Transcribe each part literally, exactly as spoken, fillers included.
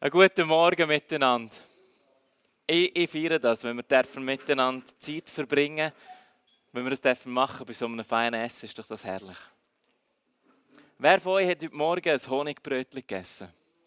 Einen guten Morgen miteinander. Ich, ich feiere das, wenn wir dürfen miteinander Zeit verbringen, wenn wir das dürfen machen bei so einem feinen Essen, ist doch das herrlich. Wer von euch hat heute Morgen ein Honigbrötchen gegessen?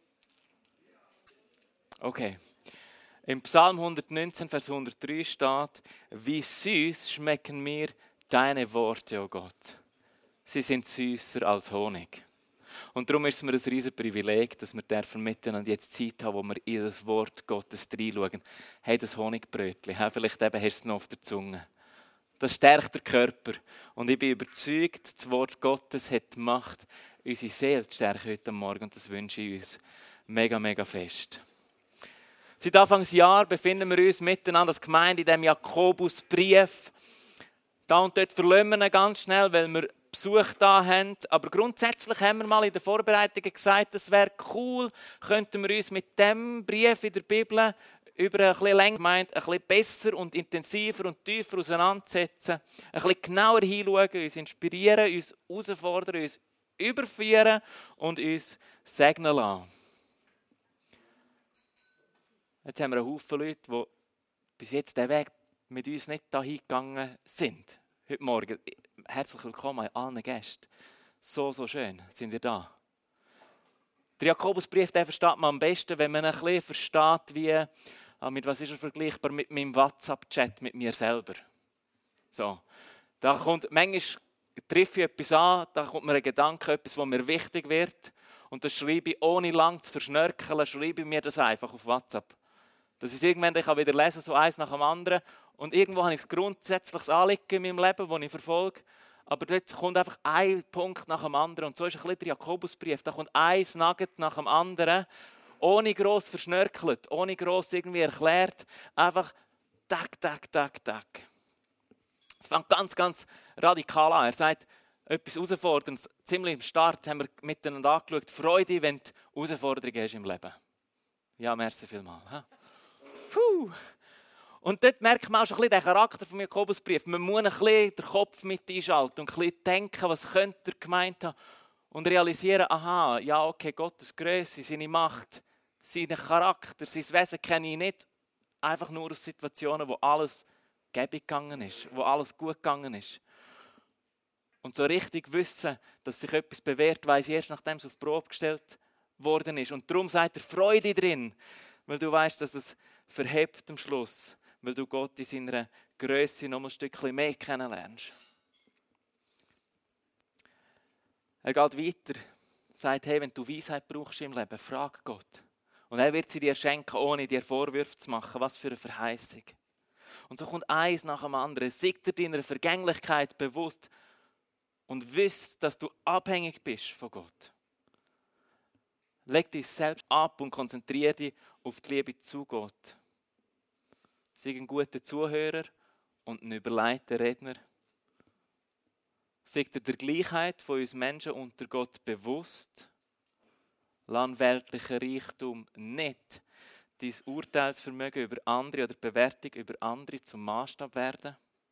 Okay. Im Psalm hundertneunzehn, Vers hundertdrei steht: Wie süß schmecken mir deine Worte, o Gott. Sie sind süßer als Honig. Und darum ist es mir ein riesen Privileg, dass wir dürfen miteinander jetzt Zeit haben, wo wir in das Wort Gottes reinschauen. Hey, das Honigbrötchen, vielleicht eben hast du es noch auf der Zunge. Das stärkt den Körper. Und ich bin überzeugt, das Wort Gottes hat die Macht, unsere Seele zu stärken heute Morgen. Und das wünsche ich uns mega, mega fest. Seit Anfangsjahr befinden wir uns miteinander als Gemeinde in diesem Jakobusbrief. Da und dort verlassen wir ihn ganz schnell, weil wir Besuch da haben. Aber grundsätzlich haben wir mal in der Vorbereitung gesagt, es wäre cool, könnten wir uns mit dem Brief in der Bibel über ein bisschen länger gemeint, ein bisschen besser und intensiver und tiefer auseinandersetzen, ein bisschen genauer hinschauen, uns inspirieren, uns herausfordern, uns überführen und uns segnen lassen. Jetzt haben wir einen Haufen Leute, die bis jetzt den Weg mit uns nicht dahin gegangen sind. Heute Morgen. Herzlich willkommen an allen Gästen. So, so schön, sind ihr da. Der Jakobusbrief, den versteht man am besten, wenn man ein bisschen versteht, wie, mit was ist er vergleichbar, mit meinem WhatsApp-Chat mit mir selber. So. Da kommt, manchmal treffe ich etwas an, da kommt mir ein Gedanke, etwas, was mir wichtig wird. Und das schreibe ich, ohne lang zu verschnörkeln, schreibe ich mir das einfach auf WhatsApp. Dass ich es irgendwann ich kann wieder lesen, so eins nach dem anderen. Und irgendwo habe ich ein grundsätzliches Anliegen in meinem Leben, das ich verfolge. Aber dort kommt einfach ein Punkt nach dem anderen. Und so ist ein bisschen der Jakobusbrief. Da kommt ein Nugget nach dem anderen, ohne gross verschnörkelt, ohne gross irgendwie erklärt. Einfach tak, tak, tak, tak. Es fängt ganz, ganz radikal an. Er sagt etwas Herausforderndes. Ziemlich im Start haben wir miteinander angeschaut. Freude, wenn du Herausforderungen hast im Leben. Ja, merci vielmals. Puh. Und dort merkt man auch schon ein bisschen den Charakter vom Jakobusbrief. Man muss ein bisschen den Kopf mit einschalten und ein bisschen denken, was könnte er gemeint haben. Und realisieren, aha, ja, okay, Gottes Größe, seine Macht, seinen Charakter, sein Wesen kenne ich nicht einfach nur aus Situationen, wo alles gäbig gegangen ist, wo alles gut gegangen ist. Und so richtig wissen, dass sich etwas bewährt, weiss ich erst, nachdem es auf die Probe gestellt worden ist. Und darum sagt er Freude drin, weil du weißt, dass es verhebt am Schluss, weil du Gott in seiner Größe noch ein Stückchen mehr kennenlernst. Er geht weiter, sagt, hey, wenn du Weisheit brauchst im Leben, frag Gott. Und er wird sie dir schenken, ohne dir Vorwürfe zu machen. Was für eine Verheißung. Und so kommt eins nach dem anderen. Sei dir deiner Vergänglichkeit bewusst und wiss, dass du abhängig bist von Gott. Leg dich selbst ab und konzentriere dich auf die Liebe zu Gott. Sei ein guter Zuhörer und ein überlegter Redner. Sei dir der Gleichheit von uns Menschen unter Gott bewusst. Lass weltlicher Reichtum nicht dein Urteilsvermögen über andere oder die Bewertung über andere zum Maßstab werden.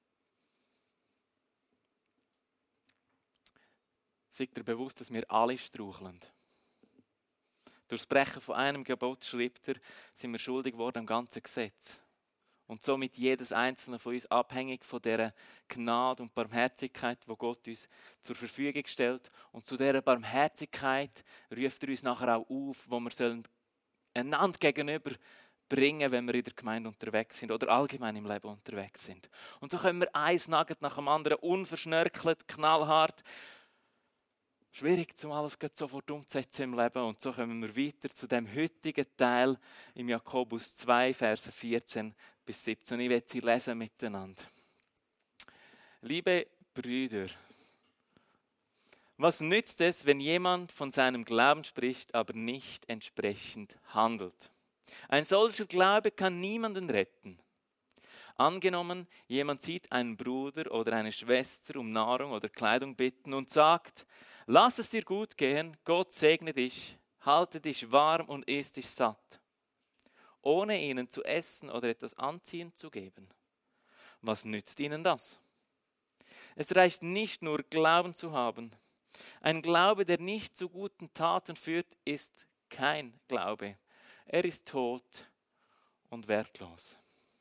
Sei dir bewusst, dass wir alle straucheln. Durch das Brechen von einem Gebot, schreibt er, sind wir schuldig geworden am ganzen Gesetz. Und somit jedes einzelne von uns abhängig von dieser Gnade und Barmherzigkeit, die Gott uns zur Verfügung stellt. Und zu dieser Barmherzigkeit ruft er uns nachher auch auf, wo wir sollen einander gegenüber bringen, wenn wir in der Gemeinde unterwegs sind oder allgemein im Leben unterwegs sind. Und so können wir eins Nugget nach dem anderen, unverschnörkelt, knallhart. Schwierig, um alles sofort umzusetzen im Leben. Und so kommen wir weiter zu dem heutigen Teil im Jakobus zwei, Verse vierzehn bis siebzehn. Ich werde sie lesen miteinander. Liebe Brüder, was nützt es, wenn jemand von seinem Glauben spricht, aber nicht entsprechend handelt? Ein solcher Glaube kann niemanden retten. Angenommen, jemand sieht einen Bruder oder eine Schwester um Nahrung oder Kleidung bitten und sagt, lass es dir gut gehen, Gott segne dich, halte dich warm und iss dich satt, ohne ihnen zu essen oder etwas anziehen zu geben. Was nützt ihnen das? Es reicht nicht nur, Glauben zu haben. Ein Glaube, der nicht zu guten Taten führt, ist kein Glaube. Er ist tot und wertlos.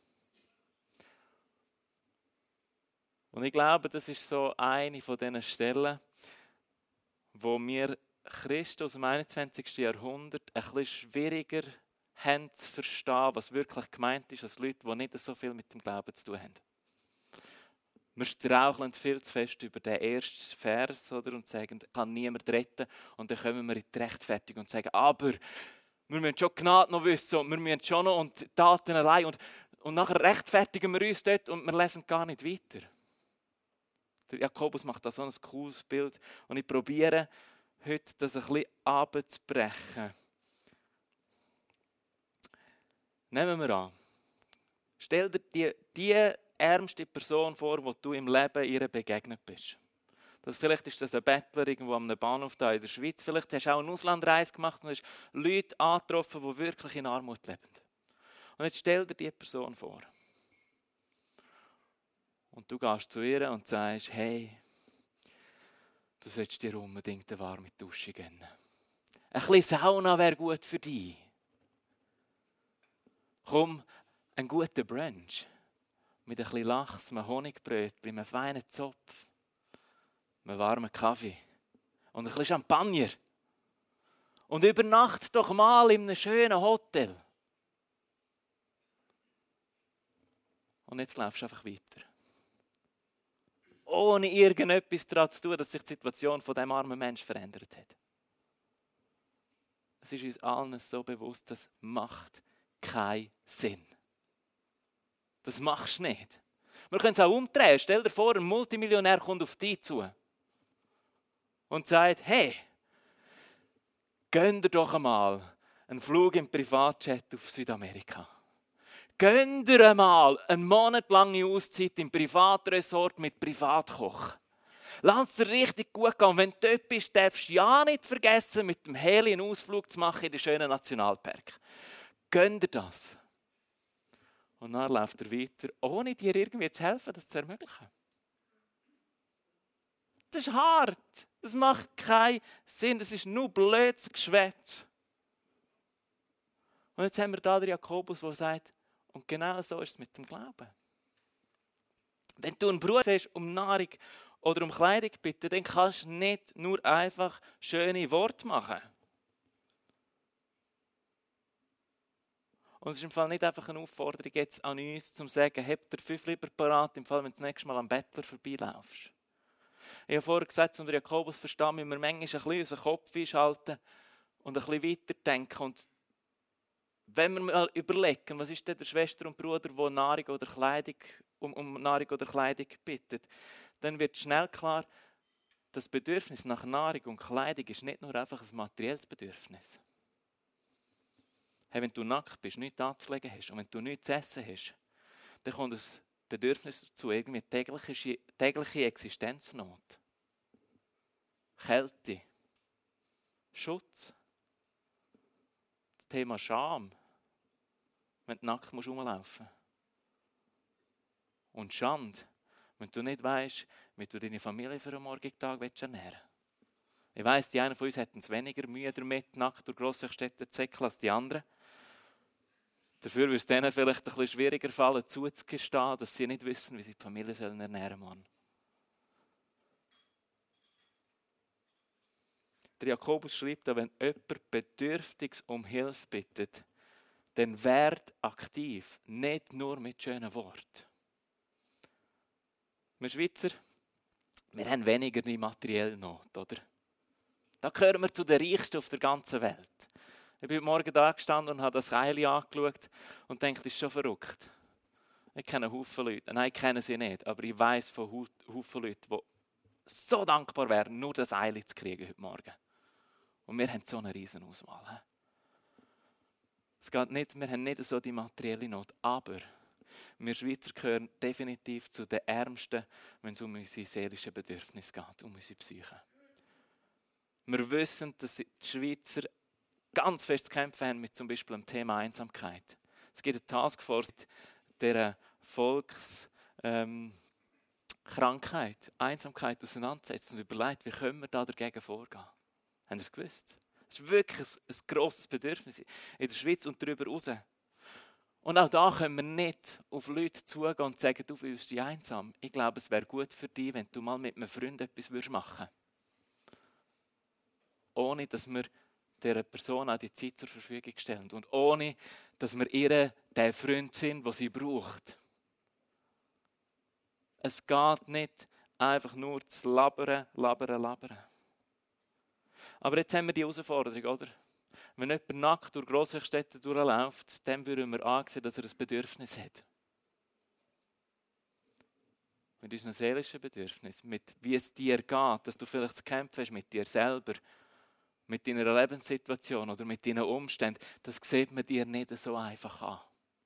Und ich glaube, das ist so eine von diesen Stellen, wo wir Christen aus dem einundzwanzigsten Jahrhundert ein bisschen schwieriger haben zu verstehen, was wirklich gemeint ist, als Leute, die nicht so viel mit dem Glauben zu tun haben. Wir straucheln viel zu fest über den ersten Vers oder, und sagen, kann niemand retten. Und dann kommen wir in die Rechtfertigung und sagen, aber wir müssen schon Gnade noch wissen und wir müssen schon noch und Taten allein. Und, und nachher rechtfertigen wir uns dort und wir lesen gar nicht weiter. Der Jakobus macht da so ein cooles Bild. Und ich probiere heute das ein bisschen abzubrechen. Nehmen wir an. Stell dir die, die ärmste Person vor, die du im Leben ihr begegnet bist. Das, vielleicht ist das ein Bettler irgendwo am Bahnhof da in der Schweiz. Vielleicht hast du auch eine Auslandreise gemacht und hast Leute angetroffen, die wirklich in Armut leben. Und jetzt stell dir die Person vor. Und du gehst zu ihr und sagst, hey, du solltest dir unbedingt eine warme Dusche gönnen. Ein bisschen Sauna wäre gut für dich. Komm, ein guter Brunch. Mit ein bisschen Lachs, einem Honigbrötchen, einem feinen Zopf, einem warmen Kaffee und ein bisschen Champagner. Und übernacht doch mal in einem schönen Hotel. Und jetzt laufst du einfach weiter. Ohne irgendetwas daran zu tun, dass sich die Situation von diesem armen Menschen verändert hat. Es ist uns allen so bewusst, das macht keinen Sinn. Das machst du nicht. Wir können es auch umdrehen. Stell dir vor, ein Multimillionär kommt auf dich zu und sagt, hey, gönn dir doch einmal einen Flug im Privatjet auf Südamerika. Gönn dir einmal eine monatelange Auszeit im Privatresort mit Privatkoch. Lass es dir richtig gut gehen. Und wenn du dort bist, darfst du ja nicht vergessen, mit dem Heli einen Ausflug zu machen in den schönen Nationalpark. Gönn dir das. Und dann läuft er weiter, ohne dir irgendwie zu helfen, das zu ermöglichen. Das ist hart. Das macht keinen Sinn. Das ist nur blödes Geschwätz. Und jetzt haben wir da den Jakobus, der sagt, und genau so ist es mit dem Glauben. Wenn du einen Bruder hast, um Nahrung oder um Kleidung bitten, dann kannst du nicht nur einfach schöne Worte machen. Und es ist im Fall nicht einfach eine Aufforderung jetzt an uns, zum zu sagen, habt ihr fünf lieber parat, im Fall, wenn du das nächste Mal am Bettler vorbeilaufst. Ich habe vorher gesagt, unter Jakobus verstehen wir manchmal ein bisschen unseren Kopf einschalten und ein bisschen weiterdenken. Und wenn wir mal überlegen, was ist denn der Schwester und Bruder, der Nahrung oder Kleidung, um, um Nahrung oder Kleidung bittet, dann wird schnell klar, das Bedürfnis nach Nahrung und Kleidung ist nicht nur einfach ein materielles Bedürfnis. Hey, wenn du nackt bist, nichts anzulegen hast und wenn du nichts zu essen hast, dann kommt das Bedürfnis dazu, irgendwie tägliche, tägliche Existenznot. Kälte. Schutz. Das Thema Scham. Wenn du nackt musst rumlaufen. Und Schande, wenn du nicht weisst, wie du deine Familie für einen morgigen Tag ernähren willst. Ich weiss, die einen von uns hätten es weniger Mühe damit, nackt durch grosse Städte zu säckeln als die anderen. Dafür würde es denen vielleicht ein bisschen schwieriger fallen, zuzugestehen, dass sie nicht wissen, wie sie die Familie sollen ernähren sollen. Der Jakobus schreibt, wenn jemand bedürftig um Hilfe bittet, dann werd aktiv, nicht nur mit schönen Worten. Wir Schweizer, wir haben weniger die materielle Not, oder? Da gehören wir zu den Reichsten auf der ganzen Welt. Ich bin heute Morgen da gestanden und habe das Eili angeschaut und dachte, das ist schon verrückt. Ich kenne Haufen Leute. Nein, ich kenne sie nicht, aber ich weiss von Haufen Leuten, die so dankbar wären, nur das Eili zu kriegen heute Morgen. Und wir haben so eine riesen Auswahl. Es geht nicht, wir haben nicht so die materielle Not, aber wir Schweizer gehören definitiv zu den Ärmsten, wenn es um unsere seelischen Bedürfnisse geht, um unsere Psyche. Wir wissen, dass die Schweizer ganz fest zu kämpfen haben mit zum Beispiel dem Thema Einsamkeit. Es gibt eine Taskforce, der Volkskrankheit, ähm, Einsamkeit auseinandersetzt und überlegt, wie können wir da dagegen vorgehen. Haben Sie es gewusst? Das ist wirklich ein, ein grosses Bedürfnis in der Schweiz und darüber hinaus. Und auch da können wir nicht auf Leute zugehen und sagen, du fühlst dich einsam. Ich glaube, es wäre gut für dich, wenn du mal mit einem Freund etwas machen würdest. Ohne, dass wir dieser Person auch die Zeit zur Verfügung stellen. Und ohne, dass wir ihr der Freund sind, den sie braucht. Es geht nicht einfach nur zu labern, labern, labern. Aber jetzt haben wir die Herausforderung, oder? Wenn jemand nackt durch grosse Städte durchläuft, dann würden wir ansehen, dass er ein Bedürfnis hat. Mit unseren seelischen Bedürfnissen, mit wie es dir geht, dass du vielleicht zu kämpfen hast mit dir selber, mit deiner Lebenssituation oder mit deinen Umständen, das sieht man dir nicht so einfach an.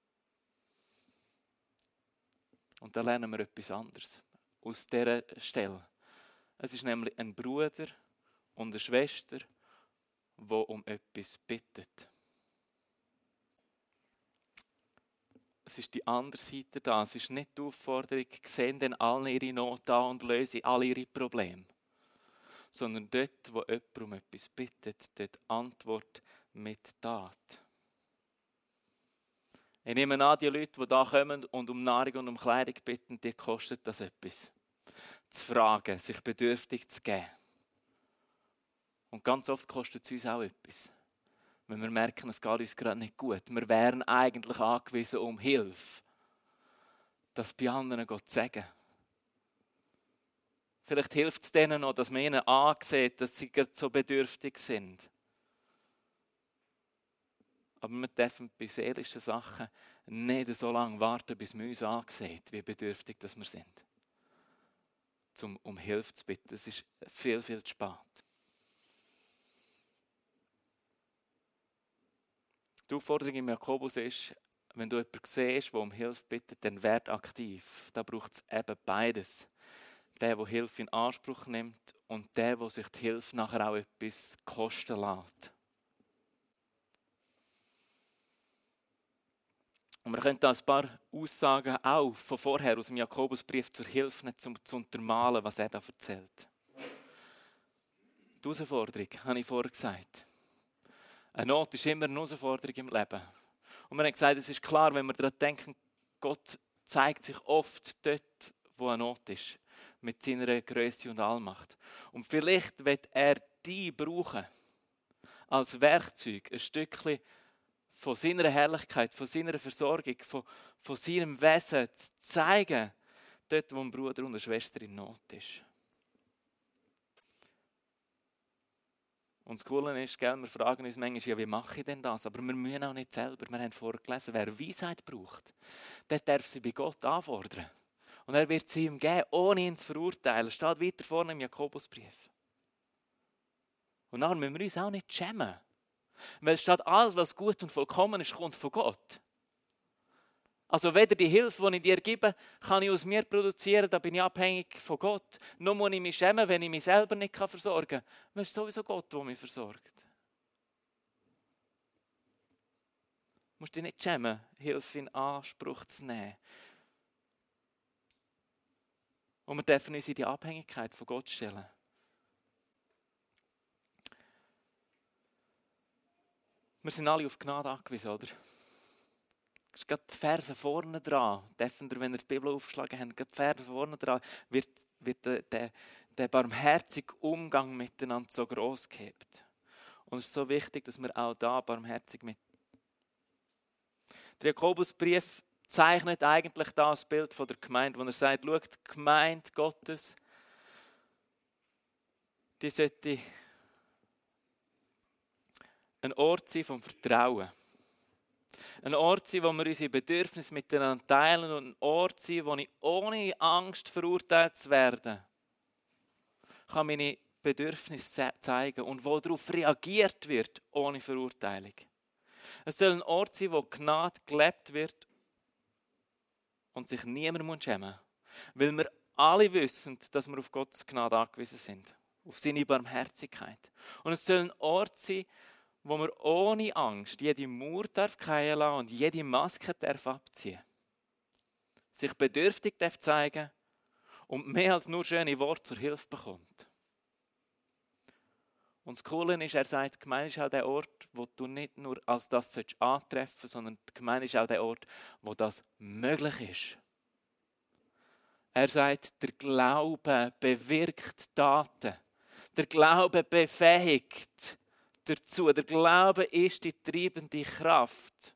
Und da lernen wir etwas anderes aus dieser Stelle. Es ist nämlich ein Bruder und eine Schwester, die um etwas bittet. Es ist die andere Seite da. Es ist nicht die Aufforderung, sehen denn alle ihre Not an und lösen alle ihre Probleme. Sondern dort, wo jemand um etwas bittet, dort Antwort mit Tat. Ich nehme an, die Leute, die da kommen und um Nahrung und um Kleidung bitten, die kostet das etwas. Zu fragen, sich bedürftig zu geben. Und ganz oft kostet es uns auch etwas. Wenn wir merken, es geht uns gerade nicht gut. Wir wären eigentlich angewiesen um Hilfe. Das bei anderen Gott zu sagen. Vielleicht hilft es denen noch, dass man ihnen ansieht, dass sie gerade so bedürftig sind. Aber wir dürfen bei seelischen Sachen nicht so lange warten, bis man uns ansieht, wie bedürftig dass wir sind. Um, um Hilfe zu bitten. Das ist viel, viel zu spät. Die Aufforderung im Jakobus ist, wenn du jemanden siehst, der um Hilfe bittet, dann werd aktiv. Da braucht es eben beides. Der, der Hilfe in Anspruch nimmt und der, der sich die Hilfe nachher auch etwas kosten lässt. Und wir können da ein paar Aussagen auch von vorher aus dem Jakobusbrief zur Hilfe nehmen, um zu untermalen, was er da erzählt. Die Herausforderung, habe ich vorher gesagt. Eine Not ist immer eine Herausforderung im Leben. Und wir haben gesagt, es ist klar, wenn wir daran denken, Gott zeigt sich oft dort, wo eine Not ist. Mit seiner Größe und Allmacht. Und vielleicht wird er dich brauchen, als Werkzeug, ein Stückchen von seiner Herrlichkeit, von seiner Versorgung, von, von seinem Wesen zu zeigen, dort, wo ein Bruder und eine Schwester in Not ist. Und das Coole ist, gell, wir fragen uns manchmal, ja, wie mache ich denn das? Aber wir müssen auch nicht selber. Wir haben vorher gelesen, wer Weisheit braucht, der darf sie bei Gott anfordern. Und er wird sie ihm geben, ohne ihn zu verurteilen. Das steht weiter vorne im Jakobusbrief. Und nachher müssen wir uns auch nicht schämen. Weil es steht, alles, was gut und vollkommen ist, kommt von Gott. Also weder die Hilfe, die ich dir gebe, kann ich aus mir produzieren, da bin ich abhängig von Gott. Nur muss ich mich schämen, wenn ich mich selber nicht versorgen kann. Weil es ist sowieso Gott, der mich versorgt. Du musst dich nicht schämen, Hilfe in Anspruch zu nehmen. Und wir dürfen uns in die Abhängigkeit von Gott stellen. Wir sind alle auf Gnade angewiesen, oder? Das ist gerade die Verse vorne dran. Dürfen ihr, wenn ihr die Bibel aufgeschlagen habt, gerade die Verse vorne dran, wird, wird der, der, der barmherzige Umgang miteinander so gross gehabt. Und es ist so wichtig, dass wir auch da barmherzig mit. Der Jakobusbrief zeichnet eigentlich das Bild von der Gemeinde, wo er sagt, schaut, die Gemeinde Gottes, die sollte ein Ort sein vom Vertrauen. Ein Ort sein, wo wir unsere Bedürfnisse miteinander teilen und ein Ort sein, wo ich ohne Angst verurteilt zu werden, kann meine Bedürfnisse zeigen und wo darauf reagiert wird, ohne Verurteilung. Es soll ein Ort sein, wo Gnade gelebt wird und sich niemand schämen muss. Weil wir alle wissen, dass wir auf Gottes Gnade angewiesen sind. Auf seine Barmherzigkeit. Und es soll ein Ort sein, wo man ohne Angst jede Mauer darf fallen lassen und jede Maske darf abziehen. Sich bedürftig darf zeigen und mehr als nur schöne Worte zur Hilfe bekommt. Und das Coole ist, er sagt, die Gemeinde ist auch der Ort, wo du nicht nur als das antreffen sollst, sondern die Gemeinde ist auch der Ort, wo das möglich ist. Er sagt, der Glaube bewirkt Taten. Der Glaube befähigt dazu. Der Glaube ist die treibende Kraft.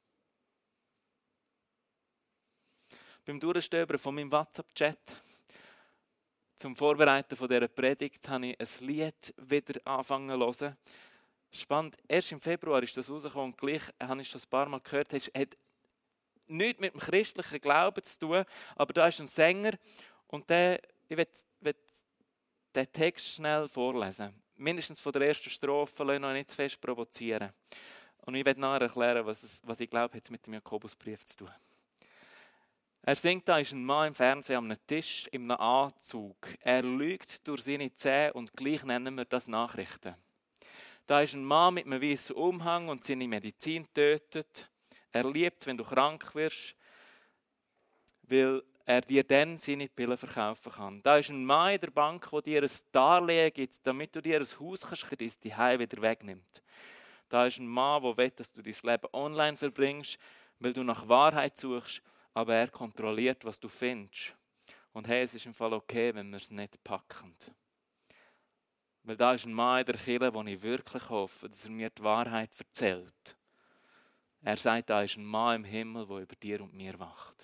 Beim Durchstöbern von meinem WhatsApp-Chat zum Vorbereiten von dieser Predigt habe ich ein Lied wieder angefangen zu hören. Spannend, erst im Februar ist das rausgekommen und gleich habe ich schon ein paar Mal gehört, es hat nichts mit dem christlichen Glauben zu tun, aber da ist ein Sänger und der, ich will, will den Text schnell vorlesen. Mindestens von der ersten Strophe, lass noch nicht zu fest provozieren. Und ich werde nachher erklären, was, es, was ich glaube, hat mit dem Jakobusbrief zu tun. Er singt, da ist ein Mann im Fernsehen am Tisch in einem Anzug. Er lügt durch seine Zähne und gleich nennen wir das Nachrichten. Da ist ein Mann mit einem weißen Umhang und seine Medizin tötet. Er liebt, wenn du krank wirst, weil er dir dann seine Pillen verkaufen kann. Da ist ein Mann in der Bank, der dir ein Darlehen gibt, damit du dir ein Haus kannst, dein Zuhause wieder wegnimmt. Da ist ein Mann, der will, dass du dein Leben online verbringst, weil du nach Wahrheit suchst, aber er kontrolliert, was du findest. Und hey, es ist im Fall okay, wenn wir es nicht packen. Weil da ist ein Mann in der Kirche, wo ich wirklich hoffe, dass er mir die Wahrheit erzählt. Er sagt, da ist ein Mann im Himmel, der über dir und mir wacht.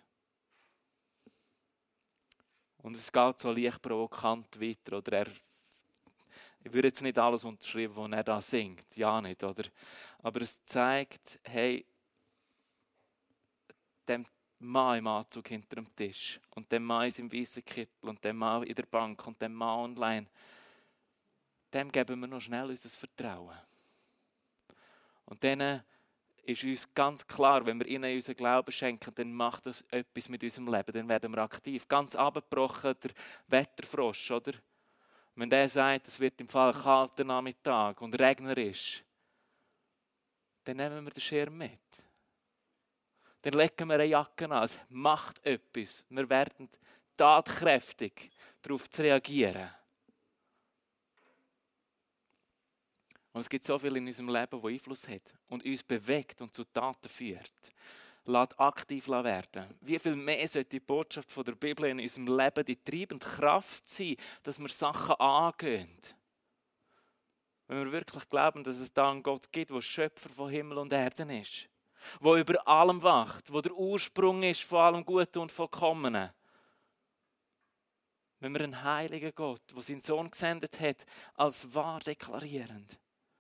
Und es geht so leicht provokant weiter. Oder er, ich würde jetzt nicht alles unterschreiben, was er da singt. Ja, nicht, oder? Aber es zeigt, hey, dem Mann im Anzug hinter dem Tisch und dem Mann in seinem weißen Kittel und dem Mann in der Bank und dem Mann online, dem geben wir noch schnell unser Vertrauen. Und dann ist uns ganz klar, wenn wir ihnen unseren Glauben schenken, dann macht das etwas mit unserem Leben, dann werden wir aktiv. Ganz abgebrochen der Wetterfrosch, oder? Wenn der sagt, es wird im Fall ein kalter Nachmittag und regnerisch, dann nehmen wir den Schirm mit. Dann legen wir eine Jacke an. Es macht etwas. Wir werden tatkräftig darauf zu reagieren. Und es gibt so viel in unserem Leben, das Einfluss hat und uns bewegt und zu Taten führt. Lasst aktiv werden. Wie viel mehr sollte die Botschaft von der Bibel in unserem Leben die treibende Kraft sein, dass wir Sachen angehen? Wenn wir wirklich glauben, dass es da einen Gott gibt, der Schöpfer von Himmel und Erden ist, der über allem wacht, der der Ursprung ist von allem Guten und Vollkommenen. Wenn wir einen heiligen Gott, der seinen Sohn gesendet hat, als wahr deklarieren.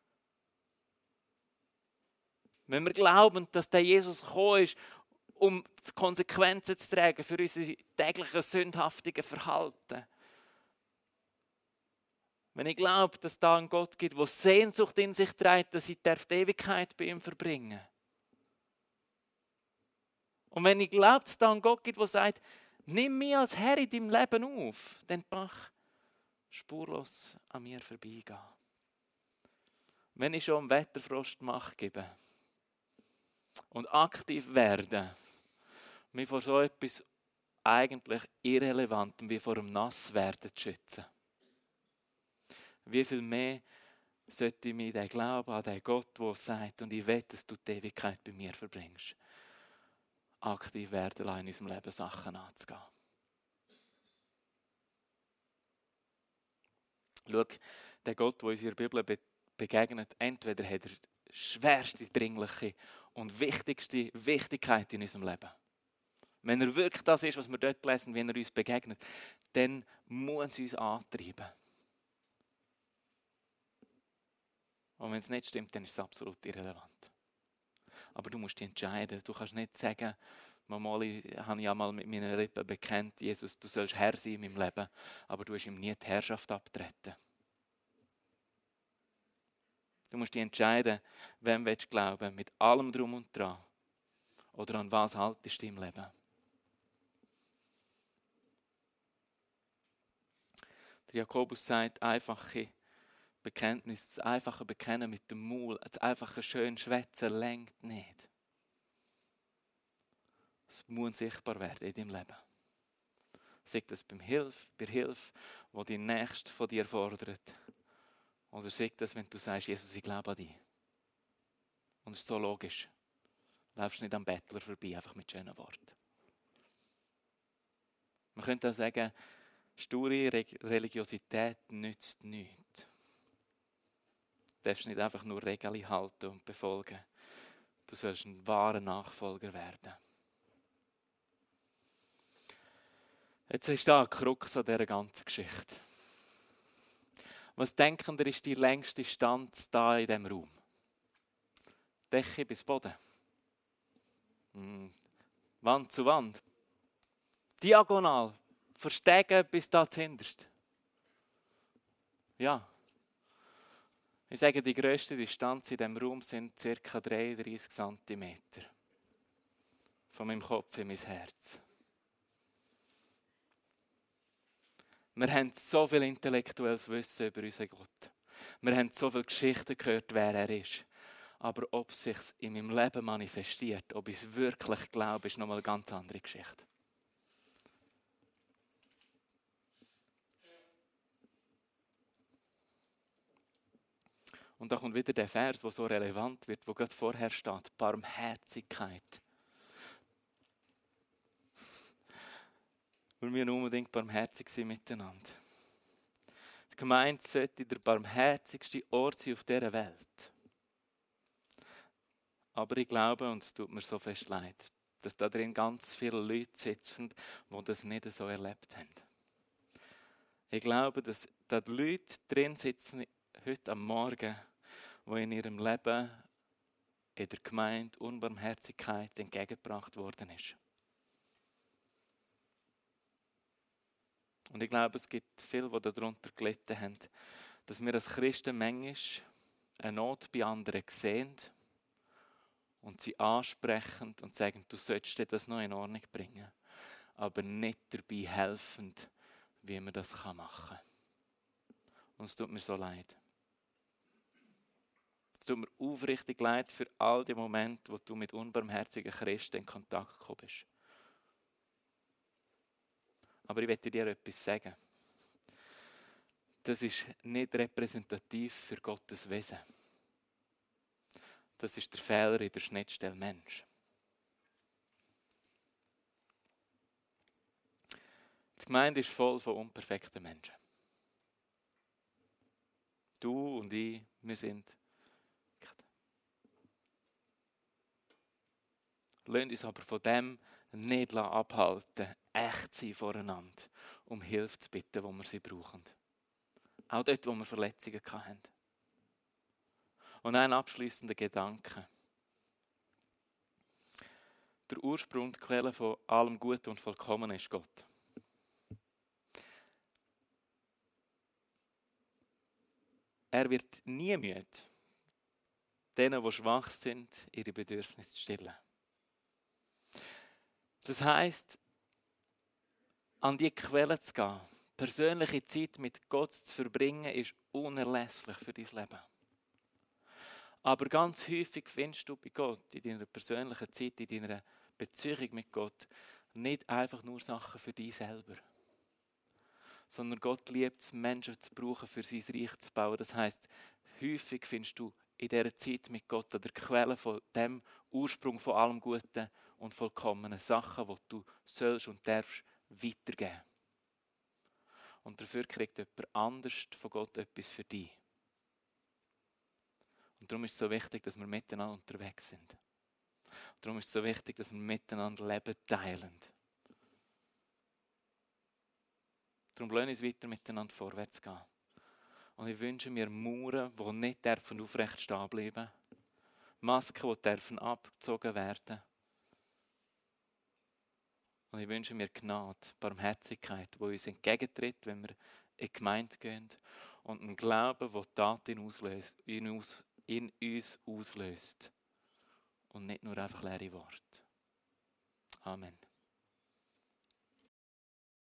Wenn wir glauben, dass der Jesus gekommen ist, um die Konsequenzen zu tragen für unser tägliches sündhaftiges Verhalten. Wenn ich glaube, dass es da einen Gott gibt, der Sehnsucht in sich trägt, dass ich die Ewigkeit bei ihm verbringen darf. Und wenn ich glaube, dass es da einen Gott gibt, der sagt, nimm mich als Herr in deinem Leben auf, dann mach spurlos an mir vorbeigehen. Wenn ich schon einen Wetterfrost Macht gebe und aktiv werde, mich vor so etwas eigentlich Irrelevantem wie vor dem Nasswerden zu schützen. Wie viel mehr sollte ich mir den Glauben an den Gott, der sagt, und ich will, dass du die Ewigkeit bei mir verbringst, aktiv werden, in unserem Leben Sachen anzugehen. Schau, der Gott, der uns in der Bibel begegnet, entweder hat er schwerste, dringliche und wichtigste Wichtigkeit in unserem Leben. Wenn er wirklich das ist, was wir dort lesen, wenn er uns begegnet, dann muss es uns antreiben. Und wenn es nicht stimmt, dann ist es absolut irrelevant. Aber du musst dich entscheiden. Du kannst nicht sagen, Mama, ich habe ja mal mit meinen Lippen bekennt, Jesus, du sollst Herr sein in meinem Leben, aber du hast ihm nie die Herrschaft abtreten. Du musst dich entscheiden, wem willst du glauben, mit allem Drum und Dran. Oder an was haltest du im Leben? Der Jakobus sagt, einfache Bekenntnis, das einfache Bekennen mit dem Maul, das einfache schön Schwätzen lenkt nicht. Es muss sichtbar werden in deinem Leben. Sei das beim Hilfe, bei Hilfe, wo die Nächste von dir fordert. Oder sei das, wenn du sagst, Jesus, ich glaube an dich. Und es ist so logisch. Du läufst nicht am Bettler vorbei, einfach mit schönen Worten. Man könnte auch sagen, sture Religiosität nützt nichts. Du darfst nicht einfach nur Regeln halten und befolgen. Du sollst ein wahrer Nachfolger werden. Jetzt ist da ein Krux an dieser ganzen Geschichte. Was denken ihr, ist die längste Stanz da in diesem Raum? Decke bis Boden. Hm. Wand zu Wand. Diagonal. Verstegen bis da zuhinterst. Ja. Ich sage, die grösste Distanz in diesem Raum sind ca. dreiunddreißig Zentimeter. Von meinem Kopf in mein Herz. Wir haben so viel intellektuelles Wissen über unseren Gott. Wir haben so viele Geschichten gehört, wer er ist. Aber ob es sich in meinem Leben manifestiert, ob ich es wirklich glaube, ist nochmal eine ganz andere Geschichte. Und da kommt wieder der Vers, der so relevant wird, wo Gott vorher steht. Barmherzigkeit. Wir müssen unbedingt barmherzig sein miteinander. Die Gemeinde sollte der barmherzigste Ort sein auf dieser Welt. Aber ich glaube, und es tut mir so fest leid, dass da drin ganz viele Leute sitzen, die das nicht so erlebt haben. Ich glaube, dass da die Leute drin sitzen, heute am Morgen, wo in ihrem Leben in der Gemeinde Unbarmherzigkeit entgegengebracht worden ist. Und ich glaube, es gibt viele, die darunter gelitten haben, dass wir als Christen manchmal eine Not bei anderen sehen und sie ansprechen und sagen, du solltest dir das noch in Ordnung bringen, aber nicht dabei helfen, wie man das machen kann. Und es tut mir so leid. Es tut mir aufrichtig leid für all die Momente, wo du mit unbarmherzigen Christen in Kontakt gekommen bist. Aber ich möchte dir etwas sagen. Das ist nicht repräsentativ für Gottes Wesen. Das ist der Fehler in der Schnittstelle Mensch. Die Gemeinde ist voll von unperfekten Menschen. Du und ich, wir sind. Lasst uns aber von dem nicht abhalten, echt sein voreinander, um Hilfe zu bitten, wo wir sie brauchen. Auch dort, wo wir Verletzungen hatten. Und ein abschliessender Gedanke. Der Ursprung, die Quelle von allem Guten und Vollkommenen ist Gott. Er wird nie müde, denen, die schwach sind, ihre Bedürfnisse zu stillen. Das heisst, an die Quelle zu gehen, persönliche Zeit mit Gott zu verbringen, ist unerlässlich für dein Leben. Aber ganz häufig findest du bei Gott, in deiner persönlichen Zeit, in deiner Beziehung mit Gott, nicht einfach nur Sachen für dich selber. Sondern Gott liebt es, Menschen zu brauchen, für sein Reich zu bauen. Das heisst, häufig findest du in dieser Zeit mit Gott an der Quelle von dem Ursprung von allem Guten und vollkommenen Sachen, die du sollst und darfst weitergeben. Und dafür kriegt jemand anders von Gott etwas für dich. Und darum ist es so wichtig, dass wir miteinander unterwegs sind. Und darum ist es so wichtig, dass wir miteinander Leben teilen. Darum lassen wir uns weiter miteinander vorwärts gehen. Und ich wünsche mir Mauern, die nicht dürfen aufrecht stehen bleiben. Masken, die dürfen abgezogen werden. Und ich wünsche mir Gnade, Barmherzigkeit, die uns entgegentritt, wenn wir in die Gemeinde gehen. Und einen Glauben, der Taten auslöst, in, uns, in uns auslöst. Und nicht nur einfach leere Worte. Amen.